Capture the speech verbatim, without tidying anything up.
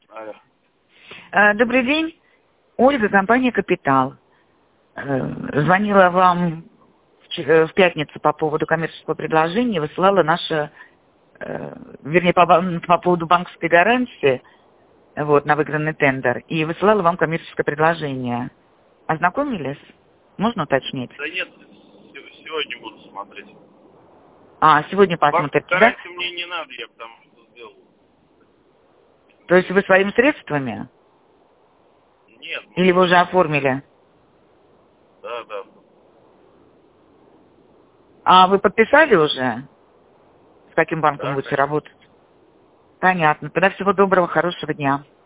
Алло. Добрый день. Ольга, компания «Капитал». Звонила вам в пятницу по поводу коммерческого предложения, высылала наше, вернее, по, по поводу банковской гарантии, вот, на выигранный тендер, и высылала вам коммерческое предложение. Ознакомились? Можно уточнить? Да нет, сегодня буду смотреть. А, сегодня посмотрите, да? Гарантию мне не надо, я потому что сделал. То есть вы своими средствами? Нет. Или вы уже оформили? Да, да. А вы подписали уже? С каким банком Да, будете конечно. работать? Понятно. Тогда всего доброго, хорошего дня.